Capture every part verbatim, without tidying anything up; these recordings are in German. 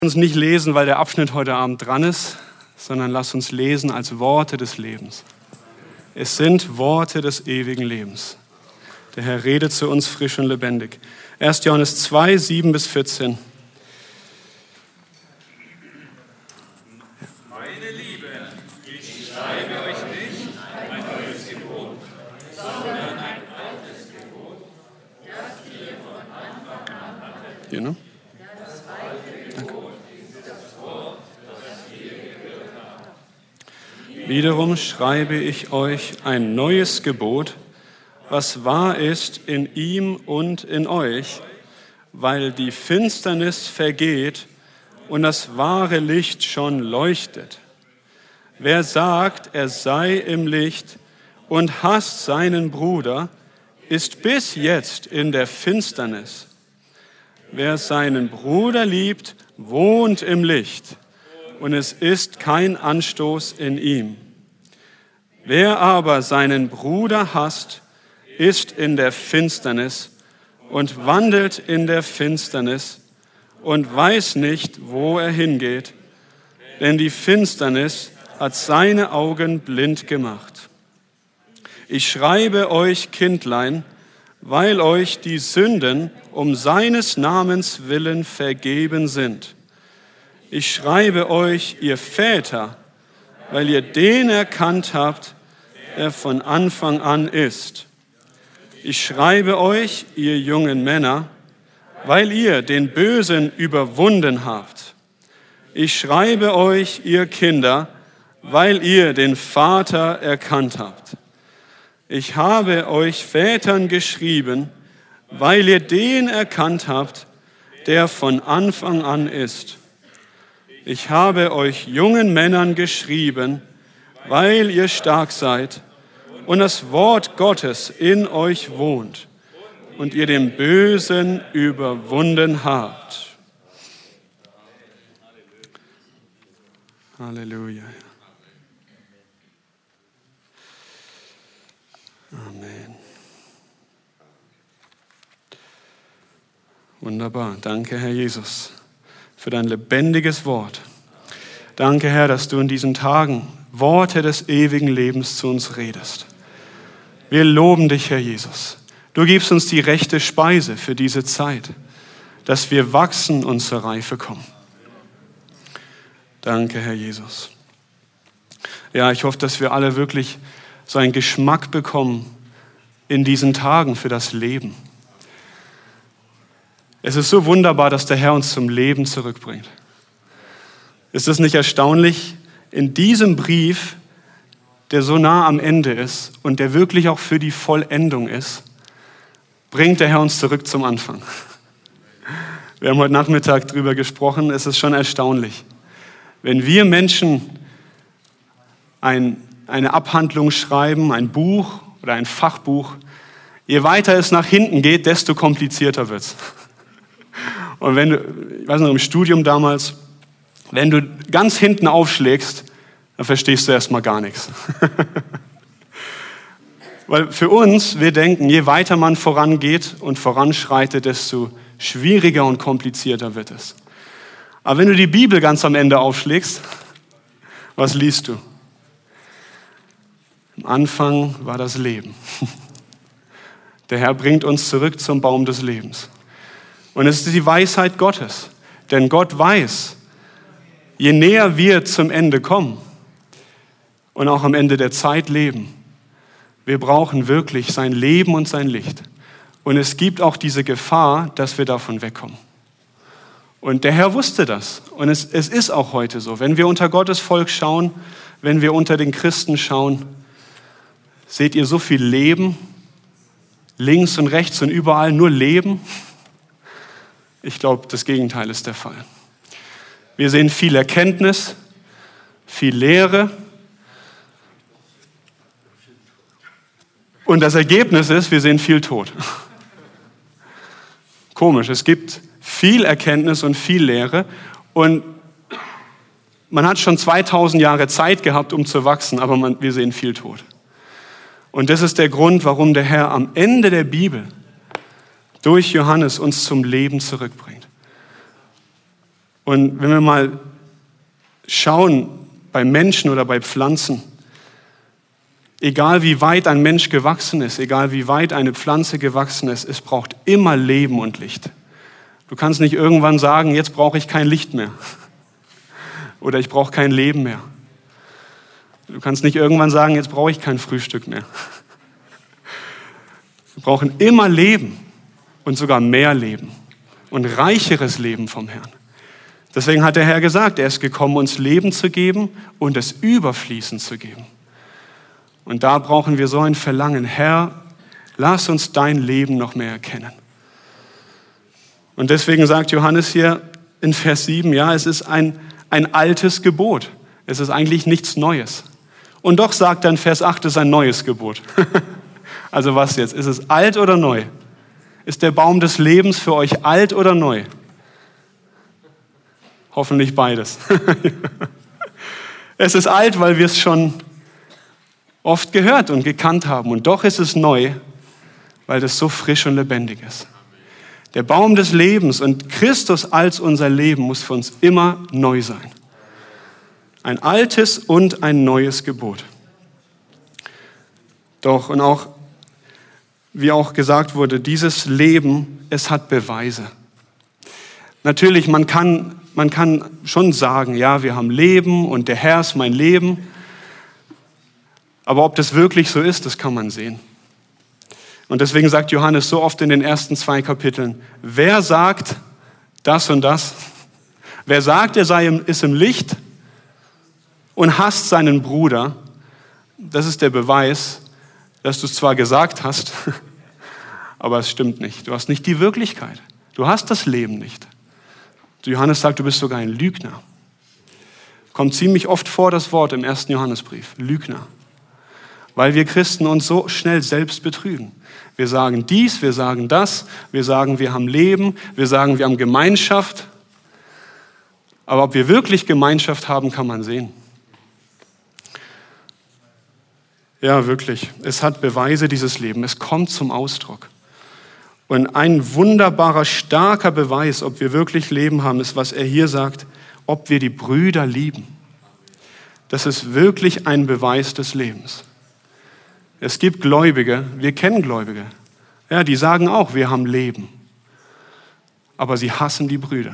Lass uns nicht lesen, weil der Abschnitt heute Abend dran ist, sondern lass uns lesen als Worte des Lebens. Es sind Worte des ewigen Lebens. Der Herr redet zu uns frisch und lebendig. erster Johannes zwei, sieben bis vierzehn. Meine Liebe, ich schreibe euch nicht ein neues Gebot, sondern ein altes Gebot, das ihr von Anfang an hattet. Hier, ne? Das alte Gebot ist das Wort, das ihr gehört habt. Wiederum schreibe ich euch ein neues Gebot, was wahr ist in ihm und in euch, weil die Finsternis vergeht und das wahre Licht schon leuchtet. Wer sagt, er sei im Licht und hasst seinen Bruder, ist bis jetzt in der Finsternis. Wer seinen Bruder liebt, wohnt im Licht, und es ist kein Anstoß in ihm. Wer aber seinen Bruder hasst, ist in der Finsternis und wandelt in der Finsternis und weiß nicht, wo er hingeht, denn die Finsternis hat seine Augen blind gemacht. Ich schreibe euch, Kindlein, weil euch die Sünden um seines Namens willen vergeben sind. Ich schreibe euch, ihr Väter, weil ihr den erkannt habt, der von Anfang an ist. Ich schreibe euch, ihr jungen Männer, weil ihr den Bösen überwunden habt. Ich schreibe euch, ihr Kinder, weil ihr den Vater erkannt habt. Ich habe euch Vätern geschrieben, weil ihr den erkannt habt, der von Anfang an ist. Ich habe euch jungen Männern geschrieben, weil ihr stark seid und das Wort Gottes in euch wohnt und ihr den Bösen überwunden habt. Halleluja. Amen. Wunderbar. Danke, Herr Jesus, für dein lebendiges Wort. Danke, Herr, dass du in diesen Tagen Worte des ewigen Lebens zu uns redest. Wir loben dich, Herr Jesus. Du gibst uns die rechte Speise für diese Zeit, dass wir wachsen und zur Reife kommen. Danke, Herr Jesus. Ja, ich hoffe, dass wir alle wirklich so einen Geschmack bekommen in diesen Tagen für das Leben. Es ist so wunderbar, dass der Herr uns zum Leben zurückbringt. Ist es nicht erstaunlich? In diesem Brief, der so nah am Ende ist und der wirklich auch für die Vollendung ist, bringt der Herr uns zurück zum Anfang. Wir haben heute Nachmittag darüber gesprochen, es ist schon erstaunlich. Wenn wir Menschen ein, eine Abhandlung schreiben, ein Buch oder ein Fachbuch, je weiter es nach hinten geht, desto komplizierter wird es. Und wenn du, ich weiß noch, im Studium damals, wenn du ganz hinten aufschlägst, dann verstehst du erstmal gar nichts. Weil für uns, wir denken, je weiter man vorangeht und voranschreitet, desto schwieriger und komplizierter wird es. Aber wenn du die Bibel ganz am Ende aufschlägst, was liest du? Am Anfang war das Leben. Der Herr bringt uns zurück zum Baum des Lebens. Und es ist die Weisheit Gottes. Denn Gott weiß, je näher wir zum Ende kommen und auch am Ende der Zeit leben, wir brauchen wirklich sein Leben und sein Licht. Und es gibt auch diese Gefahr, dass wir davon wegkommen. Und der Herr wusste das. Und es, es ist auch heute so. Wenn wir unter Gottes Volk schauen, wenn wir unter den Christen schauen, seht ihr so viel Leben, links und rechts und überall nur Leben. Ich glaube, das Gegenteil ist der Fall. Wir sehen viel Erkenntnis, viel Lehre. Und das Ergebnis ist, wir sehen viel Tod. Komisch, es gibt viel Erkenntnis und viel Lehre. Und man hat schon zweitausend Jahre Zeit gehabt, um zu wachsen, aber man, wir sehen viel Tod. Und das ist der Grund, warum der Herr am Ende der Bibel durch Johannes uns zum Leben zurückbringt. Und wenn wir mal schauen bei Menschen oder bei Pflanzen, egal wie weit ein Mensch gewachsen ist, egal wie weit eine Pflanze gewachsen ist, es braucht immer Leben und Licht. Du kannst nicht irgendwann sagen, jetzt brauche ich kein Licht mehr oder ich brauche kein Leben mehr. Du kannst nicht irgendwann sagen, jetzt brauche ich kein Frühstück mehr. Wir brauchen immer Leben und sogar mehr Leben und reicheres Leben vom Herrn. Deswegen hat der Herr gesagt, er ist gekommen, uns Leben zu geben und es überfließend zu geben. Und da brauchen wir so ein Verlangen. Herr, lass uns dein Leben noch mehr erkennen. Und deswegen sagt Johannes hier in Vers sieben, ja, es ist ein, ein altes Gebot. Es ist eigentlich nichts Neues. Und doch sagt er in Vers acht, es ist ein neues Gebot. Also was jetzt? Ist es alt oder neu? Ist der Baum des Lebens für euch alt oder neu? Hoffentlich beides. Es ist alt, weil wir es schon oft gehört und gekannt haben. Und doch ist es neu, weil es so frisch und lebendig ist. Der Baum des Lebens und Christus als unser Leben muss für uns immer neu sein. Ein altes und ein neues Gebot. Doch, und auch, wie auch gesagt wurde, dieses Leben, es hat Beweise. Natürlich, man kann, man kann schon sagen, ja, wir haben Leben und der Herr ist mein Leben. Aber ob das wirklich so ist, das kann man sehen. Und deswegen sagt Johannes so oft in den ersten zwei Kapiteln, wer sagt das und das? Wer sagt, er sei im, ist im Licht und hasst seinen Bruder, das ist der Beweis, dass du es zwar gesagt hast, aber es stimmt nicht. Du hast nicht die Wirklichkeit. Du hast das Leben nicht. Johannes sagt, du bist sogar ein Lügner. Kommt ziemlich oft vor das Wort im ersten Johannesbrief, Lügner. Weil wir Christen uns so schnell selbst betrügen. Wir sagen dies, wir sagen das, wir sagen, wir haben Leben, wir sagen, wir haben Gemeinschaft. Aber ob wir wirklich Gemeinschaft haben, kann man sehen. Ja, wirklich. Es hat Beweise, dieses Leben. Es kommt zum Ausdruck. Und ein wunderbarer, starker Beweis, ob wir wirklich Leben haben, ist, was er hier sagt, ob wir die Brüder lieben. Das ist wirklich ein Beweis des Lebens. Es gibt Gläubige, wir kennen Gläubige, ja, die sagen auch, wir haben Leben. Aber sie hassen die Brüder.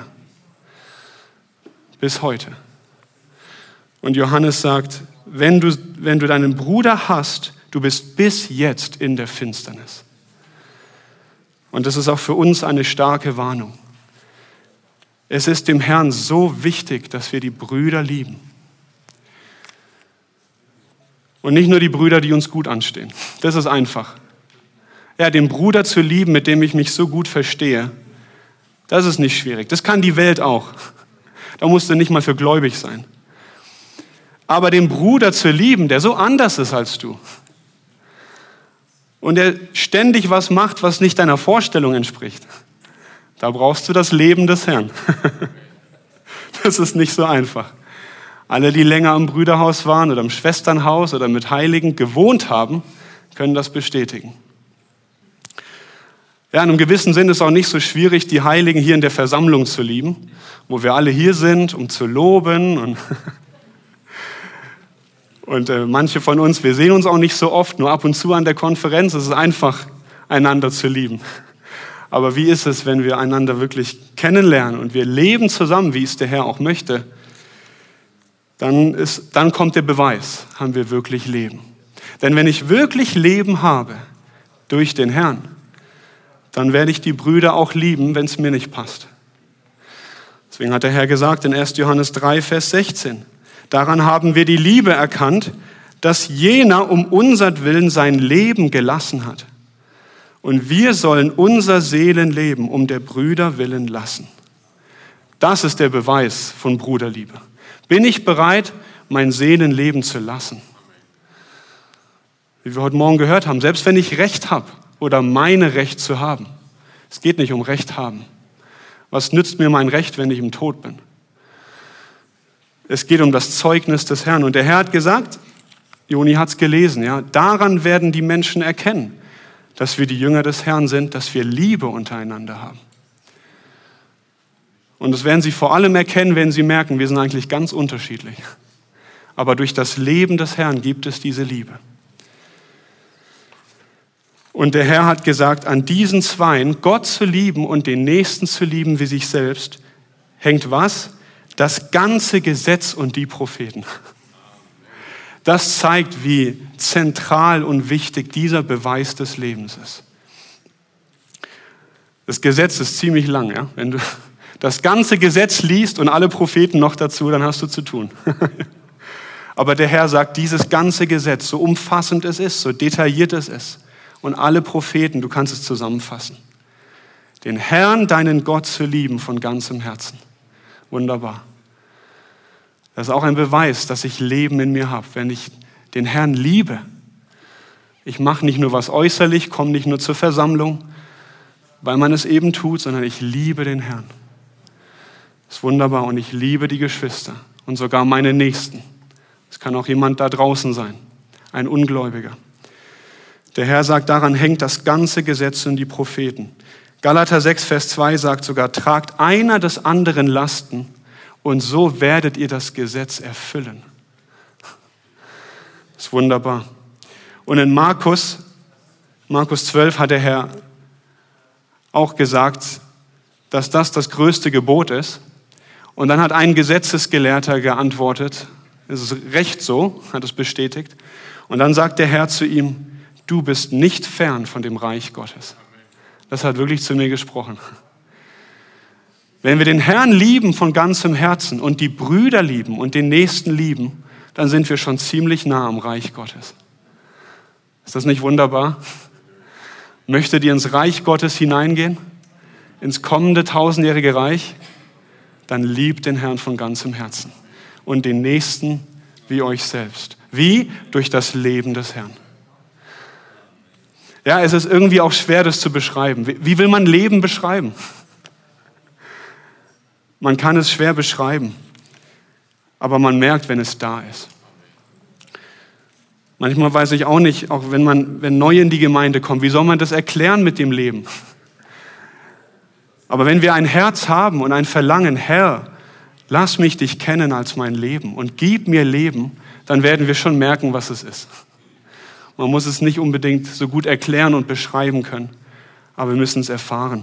Bis heute. Und Johannes sagt, wenn du, wenn du deinen Bruder hasst, du bist bis jetzt in der Finsternis. Und das ist auch für uns eine starke Warnung. Es ist dem Herrn so wichtig, dass wir die Brüder lieben. Und nicht nur die Brüder, die uns gut anstehen. Das ist einfach. Ja, den Bruder zu lieben, mit dem ich mich so gut verstehe, das ist nicht schwierig. Das kann die Welt auch. Da musst du nicht mal für gläubig sein. Aber den Bruder zu lieben, der so anders ist als du und der ständig was macht, was nicht deiner Vorstellung entspricht, da brauchst du das Leben des Herrn. Das ist nicht so einfach. Alle, die länger im Brüderhaus waren oder im Schwesternhaus oder mit Heiligen gewohnt haben, können das bestätigen. Ja, in einem gewissen Sinn ist es auch nicht so schwierig, die Heiligen hier in der Versammlung zu lieben, wo wir alle hier sind, um zu loben. Und, und äh, manche von uns, wir sehen uns auch nicht so oft, nur ab und zu an der Konferenz. Es ist einfach, einander zu lieben. Aber wie ist es, wenn wir einander wirklich kennenlernen und wir leben zusammen, wie es der Herr auch möchte? Dann, ist, dann kommt der Beweis, haben wir wirklich Leben. Denn wenn ich wirklich Leben habe durch den Herrn, dann werde ich die Brüder auch lieben, wenn es mir nicht passt. Deswegen hat der Herr gesagt in erster Johannes drei, Vers sechzehn, daran haben wir die Liebe erkannt, dass jener um unsertwillen sein Leben gelassen hat. Und wir sollen unser Seelenleben um der Brüder willen lassen. Das ist der Beweis von Bruderliebe. Bin ich bereit, mein Seelenleben zu lassen? Wie wir heute Morgen gehört haben, selbst wenn ich Recht habe oder meine Recht zu haben. Es geht nicht um Recht haben. Was nützt mir mein Recht, wenn ich im Tod bin? Es geht um das Zeugnis des Herrn. Und der Herr hat gesagt, Joni hat es gelesen, ja, daran werden die Menschen erkennen, dass wir die Jünger des Herrn sind, dass wir Liebe untereinander haben. Und das werden sie vor allem erkennen, wenn sie merken, wir sind eigentlich ganz unterschiedlich. Aber durch das Leben des Herrn gibt es diese Liebe. Und der Herr hat gesagt, an diesen Zweien, Gott zu lieben und den Nächsten zu lieben wie sich selbst, hängt was? Das ganze Gesetz und die Propheten. Das zeigt, wie zentral und wichtig dieser Beweis des Lebens ist. Das Gesetz ist ziemlich lang, ja? Wenn du das ganze Gesetz liest und alle Propheten noch dazu, dann hast du zu tun. Aber der Herr sagt, dieses ganze Gesetz, so umfassend es ist, so detailliert es ist, und alle Propheten, du kannst es zusammenfassen. Den Herrn, deinen Gott zu lieben von ganzem Herzen. Wunderbar. Das ist auch ein Beweis, dass ich Leben in mir habe, wenn ich den Herrn liebe. Ich mache nicht nur was äußerlich, komme nicht nur zur Versammlung, weil man es eben tut, sondern ich liebe den Herrn. Das ist wunderbar und ich liebe die Geschwister und sogar meine Nächsten. Es kann auch jemand da draußen sein, ein Ungläubiger. Der Herr sagt, daran hängt das ganze Gesetz und die Propheten. Galater sechs, Vers zwei sagt sogar, tragt einer des anderen Lasten und so werdet ihr das Gesetz erfüllen. Das ist wunderbar. Und in Markus, Markus zwölf hat der Herr auch gesagt, dass das das größte Gebot ist. Und dann hat ein Gesetzesgelehrter geantwortet, es ist recht so, hat es bestätigt. Und dann sagt der Herr zu ihm, du bist nicht fern von dem Reich Gottes. Das hat wirklich zu mir gesprochen. Wenn wir den Herrn lieben von ganzem Herzen und die Brüder lieben und den Nächsten lieben, dann sind wir schon ziemlich nah am Reich Gottes. Ist das nicht wunderbar? Möchtet ihr ins Reich Gottes hineingehen? Ins kommende tausendjährige Reich? Dann liebt den Herrn von ganzem Herzen und den Nächsten wie euch selbst. Wie? Durch das Leben des Herrn. Ja, es ist irgendwie auch schwer, das zu beschreiben. Wie will man Leben beschreiben? Man kann es schwer beschreiben, aber man merkt, wenn es da ist. Manchmal weiß ich auch nicht, auch wenn man, wenn neu in die Gemeinde kommt, wie soll man das erklären mit dem Leben? Aber wenn wir ein Herz haben und ein Verlangen, Herr, lass mich dich kennen als mein Leben und gib mir Leben, dann werden wir schon merken, was es ist. Man muss es nicht unbedingt so gut erklären und beschreiben können, aber wir müssen es erfahren.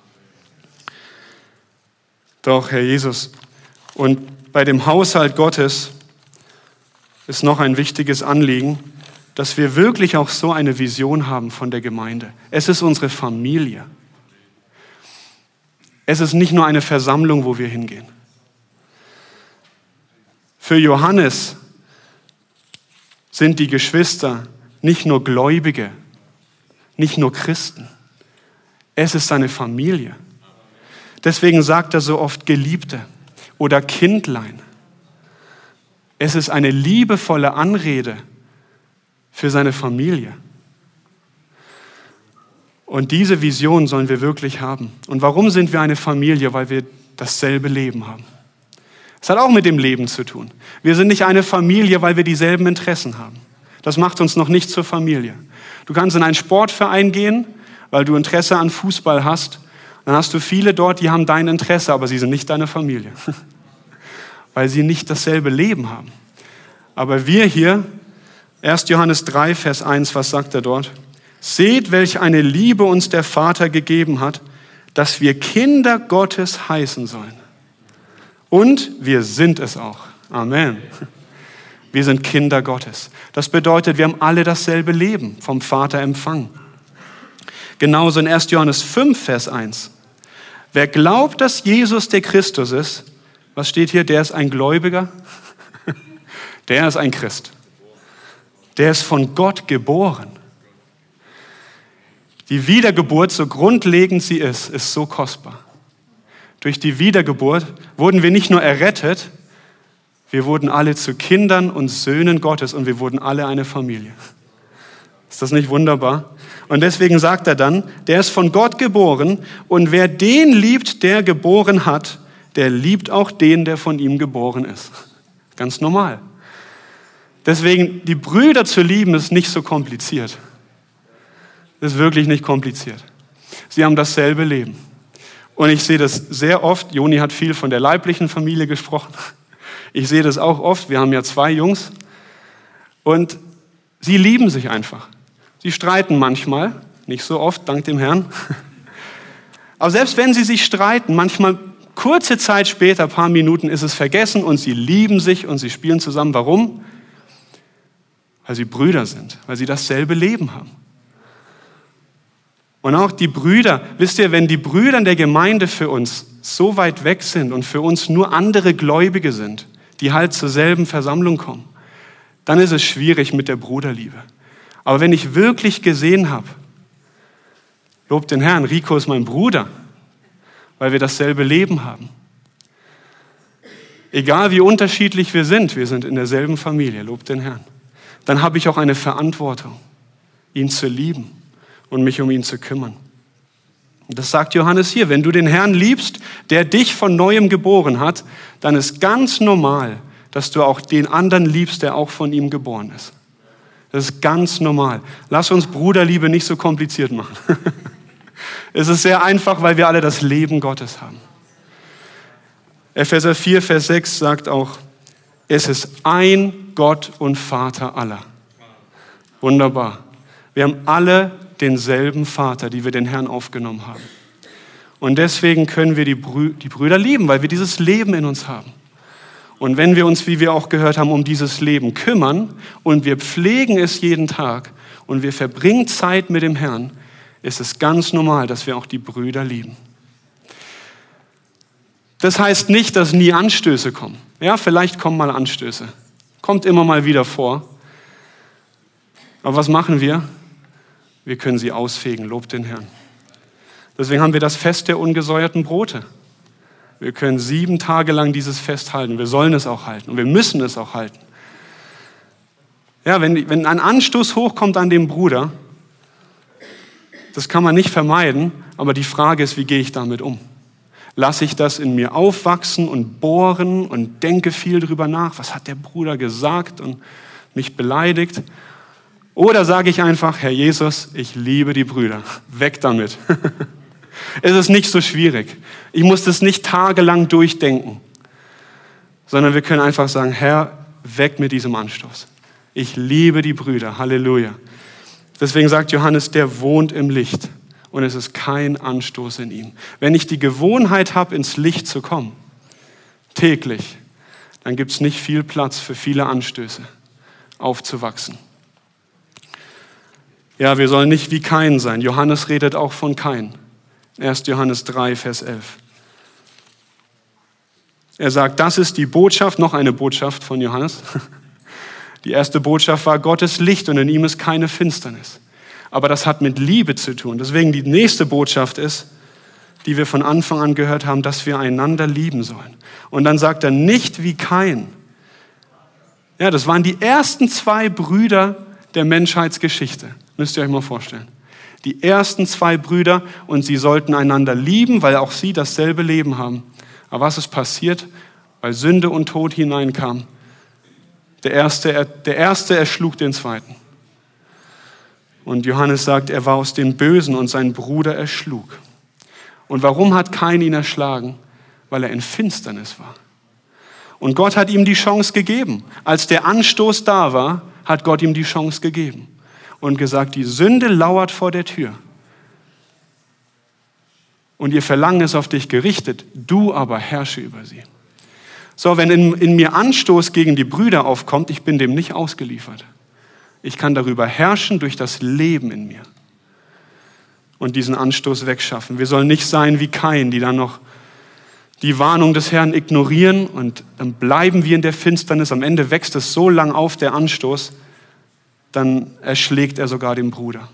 Doch, Herr Jesus, und bei dem Haushalt Gottes ist noch ein wichtiges Anliegen, dass wir wirklich auch so eine Vision haben von der Gemeinde. Es ist unsere Familie. Es ist nicht nur eine Versammlung, wo wir hingehen. Für Johannes sind die Geschwister nicht nur Gläubige, nicht nur Christen. Es ist seine Familie. Deswegen sagt er so oft Geliebte oder Kindlein. Es ist eine liebevolle Anrede für seine Familie. Und diese Vision sollen wir wirklich haben. Und warum sind wir eine Familie? Weil wir dasselbe Leben haben. Es hat auch mit dem Leben zu tun. Wir sind nicht eine Familie, weil wir dieselben Interessen haben. Das macht uns noch nicht zur Familie. Du kannst in einen Sportverein gehen, weil du Interesse an Fußball hast. Dann hast du viele dort, die haben dein Interesse, aber sie sind nicht deine Familie. Weil sie nicht dasselbe Leben haben. Aber wir hier, erster Johannes drei, Vers eins, was sagt er dort? Seht, welch eine Liebe uns der Vater gegeben hat, dass wir Kinder Gottes heißen sollen. Und wir sind es auch. Amen. Wir sind Kinder Gottes. Das bedeutet, wir haben alle dasselbe Leben vom Vater empfangen. Genauso in erster Johannes fünf, Vers eins. Wer glaubt, dass Jesus der Christus ist, was steht hier? Der ist ein Gläubiger. Der ist ein Christ. Der ist von Gott geboren. Die Wiedergeburt, so grundlegend sie ist, ist so kostbar. Durch die Wiedergeburt wurden wir nicht nur errettet, wir wurden alle zu Kindern und Söhnen Gottes und wir wurden alle eine Familie. Ist das nicht wunderbar? Und deswegen sagt er dann, der ist von Gott geboren und wer den liebt, der geboren hat, der liebt auch den, der von ihm geboren ist. Ganz normal. Deswegen, die Brüder zu lieben, ist nicht so kompliziert. Ist wirklich nicht kompliziert. Sie haben dasselbe Leben. Und ich sehe das sehr oft, Joni hat viel von der leiblichen Familie gesprochen. Ich sehe das auch oft, wir haben ja zwei Jungs. Und sie lieben sich einfach. Sie streiten manchmal, nicht so oft, dank dem Herrn. Aber selbst wenn sie sich streiten, manchmal kurze Zeit später, ein paar Minuten, ist es vergessen und sie lieben sich und sie spielen zusammen. Warum? Weil sie Brüder sind, weil sie dasselbe Leben haben. Und auch die Brüder, wisst ihr, wenn die Brüder in der Gemeinde für uns so weit weg sind und für uns nur andere Gläubige sind, die halt zur selben Versammlung kommen, dann ist es schwierig mit der Bruderliebe. Aber wenn ich wirklich gesehen habe, lobt den Herrn, Rico ist mein Bruder, weil wir dasselbe Leben haben. Egal wie unterschiedlich wir sind, wir sind in derselben Familie, lobt den Herrn. Dann habe ich auch eine Verantwortung, ihn zu lieben und mich um ihn zu kümmern. Und das sagt Johannes hier, wenn du den Herrn liebst, der dich von Neuem geboren hat, dann ist ganz normal, dass du auch den anderen liebst, der auch von ihm geboren ist. Das ist ganz normal. Lass uns Bruderliebe nicht so kompliziert machen. Es ist sehr einfach, weil wir alle das Leben Gottes haben. Epheser vier, Vers sechs sagt auch, es ist ein Gott und Vater aller. Wunderbar. Wir haben alle denselben Vater, die wir den Herrn aufgenommen haben. Und deswegen können wir die, Brü- die Brüder lieben, weil wir dieses Leben in uns haben. Und wenn wir uns, wie wir auch gehört haben, um dieses Leben kümmern und wir pflegen es jeden Tag und wir verbringen Zeit mit dem Herrn, ist es ganz normal, dass wir auch die Brüder lieben. Das heißt nicht, dass nie Anstöße kommen. Ja, vielleicht kommen mal Anstöße. Kommt immer mal wieder vor. Aber was machen wir? Wir können sie ausfegen, lobt den Herrn. Deswegen haben wir das Fest der ungesäuerten Brote. Wir können sieben Tage lang dieses Fest halten. Wir sollen es auch halten und wir müssen es auch halten. Ja, wenn, wenn ein Anstoß hochkommt an den Bruder, das kann man nicht vermeiden, aber die Frage ist, wie gehe ich damit um? Lasse ich das in mir aufwachsen und bohren und denke viel drüber nach, was hat der Bruder gesagt und mich beleidigt? Oder sage ich einfach, Herr Jesus, ich liebe die Brüder, weg damit. Es ist nicht so schwierig. Ich muss das nicht tagelang durchdenken, sondern wir können einfach sagen, Herr, weg mit diesem Anstoß. Ich liebe die Brüder, Halleluja. Deswegen sagt Johannes, der wohnt im Licht und es ist kein Anstoß in ihm. Wenn ich die Gewohnheit habe, ins Licht zu kommen, täglich, dann gibt es nicht viel Platz für viele Anstöße, aufzuwachsen. Ja, wir sollen nicht wie Kain sein. Johannes redet auch von Kain. erster Johannes drei, Vers elf. Er sagt, das ist die Botschaft, noch eine Botschaft von Johannes. Die erste Botschaft war Gottes Licht und in ihm ist keine Finsternis. Aber das hat mit Liebe zu tun. Deswegen die nächste Botschaft ist, die wir von Anfang an gehört haben, dass wir einander lieben sollen. Und dann sagt er, nicht wie Kain. Ja, das waren die ersten zwei Brüder der Menschheitsgeschichte. Müsst ihr euch mal vorstellen. Die ersten zwei Brüder und sie sollten einander lieben, weil auch sie dasselbe Leben haben. Aber was ist passiert? Weil Sünde und Tod hineinkamen. Der erste, der erste erschlug den zweiten. Und Johannes sagt, er war aus dem Bösen und sein Bruder erschlug. Und warum hat Kain ihn erschlagen? Weil er in Finsternis war. Und Gott hat ihm die Chance gegeben. Als der Anstoß da war, hat Gott ihm die Chance gegeben. Und gesagt, die Sünde lauert vor der Tür. Und ihr Verlangen ist auf dich gerichtet, du aber herrsche über sie. So, wenn in, in mir Anstoß gegen die Brüder aufkommt, ich bin dem nicht ausgeliefert. Ich kann darüber herrschen durch das Leben in mir. Und diesen Anstoß wegschaffen. Wir sollen nicht sein wie Kain, die dann noch die Warnung des Herrn ignorieren und dann bleiben wir in der Finsternis. Am Ende wächst es so lang auf, der Anstoß, dann erschlägt er sogar den Bruder.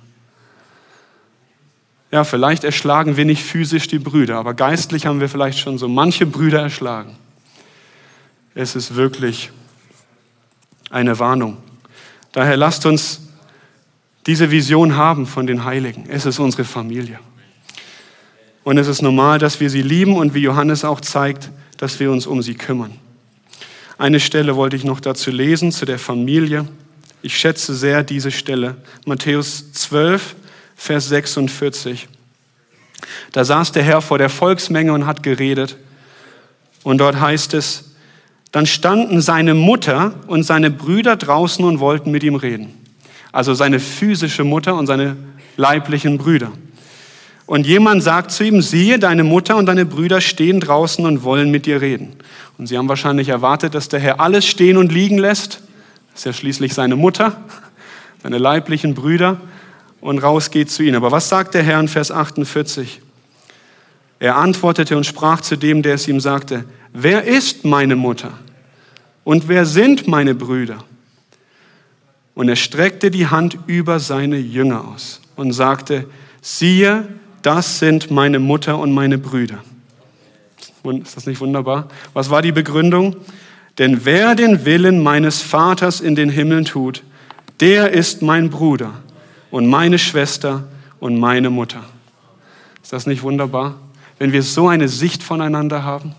Ja, vielleicht erschlagen wir nicht physisch die Brüder, aber geistlich haben wir vielleicht schon so manche Brüder erschlagen. Es ist wirklich eine Warnung. Daher lasst uns diese Vision haben von den Heiligen. Es ist unsere Familie. Und es ist normal, dass wir sie lieben und wie Johannes auch zeigt, dass wir uns um sie kümmern. Eine Stelle wollte ich noch dazu lesen, zu der Familie. Ich schätze sehr diese Stelle. Matthäus zwölf, Vers sechsundvierzig. Da saß der Herr vor der Volksmenge und hat geredet. Und dort heißt es, dann standen seine Mutter und seine Brüder draußen und wollten mit ihm reden. Also seine physische Mutter und seine leiblichen Brüder. Und jemand sagt zu ihm, siehe, deine Mutter und deine Brüder stehen draußen und wollen mit dir reden. Und sie haben wahrscheinlich erwartet, dass der Herr alles stehen und liegen lässt. Das ist ja schließlich seine Mutter, seine leiblichen Brüder, und raus geht zu ihnen. Aber was sagt der Herr in Vers achtundvierzig? Er antwortete und sprach zu dem, der es ihm sagte, wer ist meine Mutter und wer sind meine Brüder? Und er streckte die Hand über seine Jünger aus und sagte, siehe, das sind meine Mutter und meine Brüder. Ist das nicht wunderbar? Was war die Begründung? Denn wer den Willen meines Vaters in den Himmeln tut, der ist mein Bruder und meine Schwester und meine Mutter. Ist das nicht wunderbar, wenn wir so eine Sicht voneinander haben?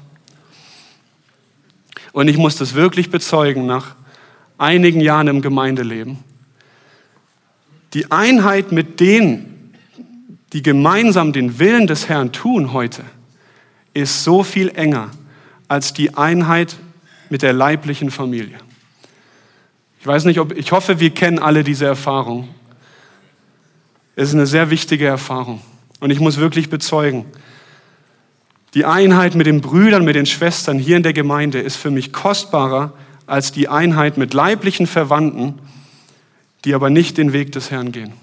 Und ich muss das wirklich bezeugen nach einigen Jahren im Gemeindeleben. Die Einheit mit denen, die gemeinsam den Willen des Herrn tun heute, ist so viel enger als die Einheit mit der leiblichen Familie. Ich weiß nicht, ob, ich hoffe, wir kennen alle diese Erfahrung. Es ist eine sehr wichtige Erfahrung. Und ich muss wirklich bezeugen, die Einheit mit den Brüdern, mit den Schwestern hier in der Gemeinde ist für mich kostbarer als die Einheit mit leiblichen Verwandten, die aber nicht den Weg des Herrn gehen.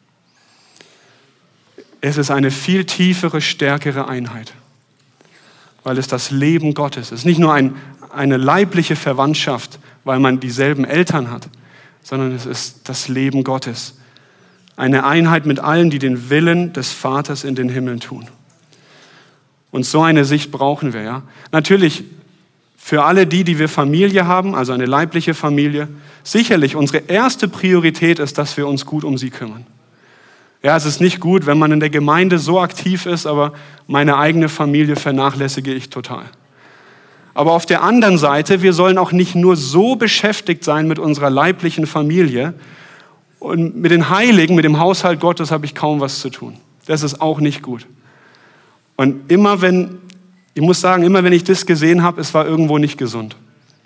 Es ist eine viel tiefere, stärkere Einheit, weil es das Leben Gottes ist. Es ist nicht nur ein, eine leibliche Verwandtschaft, weil man dieselben Eltern hat, sondern es ist das Leben Gottes. Eine Einheit mit allen, die den Willen des Vaters in den Himmeln tun. Und so eine Sicht brauchen wir, ja. Natürlich, für alle die, die wir Familie haben, also eine leibliche Familie, sicherlich unsere erste Priorität ist, dass wir uns gut um sie kümmern. Ja, es ist nicht gut, wenn man in der Gemeinde so aktiv ist, aber meine eigene Familie vernachlässige ich total. Aber auf der anderen Seite, wir sollen auch nicht nur so beschäftigt sein mit unserer leiblichen Familie und mit den Heiligen, mit dem Haushalt Gottes habe ich kaum was zu tun. Das ist auch nicht gut. Und immer wenn, ich muss sagen, immer wenn ich das gesehen habe, es war irgendwo nicht gesund.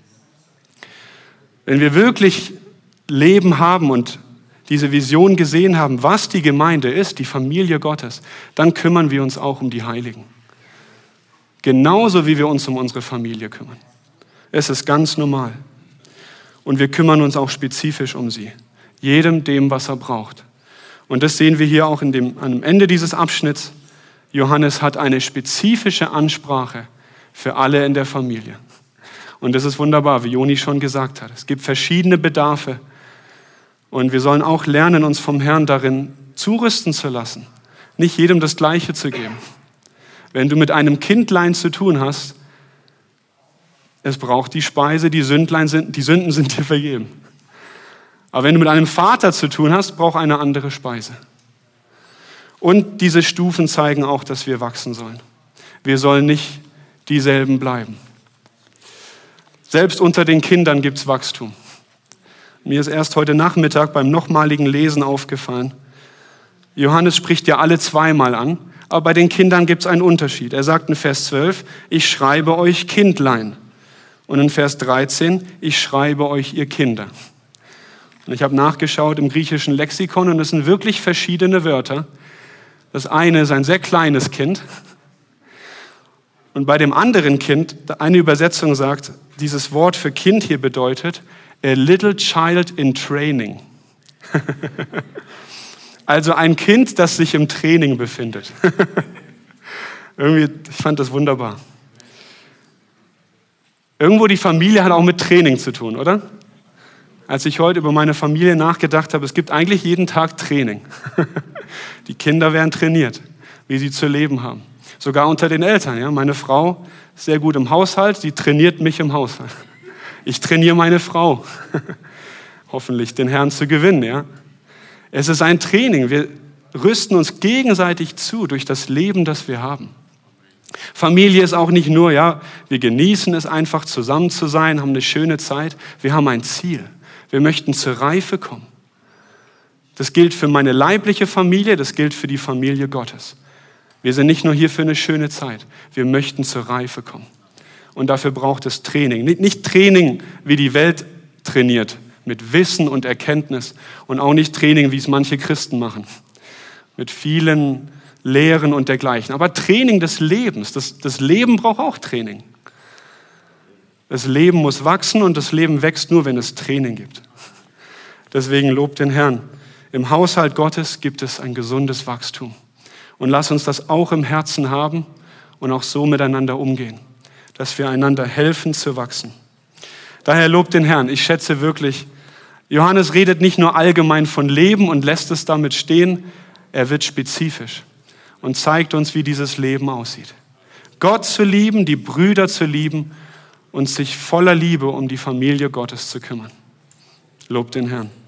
Wenn wir wirklich Leben haben und diese Vision gesehen haben, was die Gemeinde ist, die Familie Gottes, dann kümmern wir uns auch um die Heiligen. Genauso wie wir uns um unsere Familie kümmern. Es ist ganz normal. Und wir kümmern uns auch spezifisch um sie. Jedem dem, was er braucht. Und das sehen wir hier auch in dem, am Ende dieses Abschnitts. Johannes hat eine spezifische Ansprache für alle in der Familie. Und das ist wunderbar, wie Joni schon gesagt hat. Es gibt verschiedene Bedarfe. Und wir sollen auch lernen, uns vom Herrn darin zurüsten zu lassen. Nicht jedem das Gleiche zu geben. Wenn du mit einem Kindlein zu tun hast, es braucht die Speise, die Sündlein sind, die Sünden sind dir vergeben. Aber wenn du mit einem Vater zu tun hast, braucht eine andere Speise. Und diese Stufen zeigen auch, dass wir wachsen sollen. Wir sollen nicht dieselben bleiben. Selbst unter den Kindern gibt es Wachstum. Mir ist erst heute Nachmittag beim nochmaligen Lesen aufgefallen, Johannes spricht ja alle zweimal an, aber bei den Kindern gibt es einen Unterschied. Er sagt in Vers zwölf, ich schreibe euch Kindlein. Und in Vers dreizehn, ich schreibe euch ihr Kinder. Und ich habe nachgeschaut im griechischen Lexikon und es sind wirklich verschiedene Wörter. Das eine ist ein sehr kleines Kind. Und bei dem anderen Kind, eine Übersetzung sagt, dieses Wort für Kind hier bedeutet, a little child in training. Also ein Kind, das sich im Training befindet. Irgendwie, ich fand das wunderbar. Irgendwo die Familie hat auch mit Training zu tun, oder? Als ich heute über meine Familie nachgedacht habe, es gibt eigentlich jeden Tag Training. Die Kinder werden trainiert, wie sie zu leben haben. Sogar unter den Eltern. Ja? Meine Frau ist sehr gut im Haushalt, sie trainiert mich im Haushalt. Ich trainiere meine Frau. Hoffentlich den Herrn zu gewinnen. Ja? Es ist ein Training. Wir rüsten uns gegenseitig zu durch das Leben, das wir haben. Familie ist auch nicht nur, ja, wir genießen es einfach zusammen zu sein, haben eine schöne Zeit. Wir haben ein Ziel. Wir möchten zur Reife kommen. Das gilt für meine leibliche Familie, das gilt für die Familie Gottes. Wir sind nicht nur hier für eine schöne Zeit. Wir möchten zur Reife kommen. Und dafür braucht es Training. Nicht Training, wie die Welt trainiert, mit Wissen und Erkenntnis. Und auch nicht Training, wie es manche Christen machen, mit vielen Lehren und dergleichen. Aber Training des Lebens. Das, das Leben braucht auch Training. Das Leben muss wachsen und das Leben wächst nur, wenn es Training gibt. Deswegen lobt den Herrn. Im Haushalt Gottes gibt es ein gesundes Wachstum. Und lass uns das auch im Herzen haben und auch so miteinander umgehen, dass wir einander helfen zu wachsen. Daher lobt den Herrn. Ich schätze wirklich, Johannes redet nicht nur allgemein von Leben und lässt es damit stehen, er wird spezifisch und zeigt uns, wie dieses Leben aussieht. Gott zu lieben, die Brüder zu lieben und sich voller Liebe um die Familie Gottes zu kümmern. Lobt den Herrn.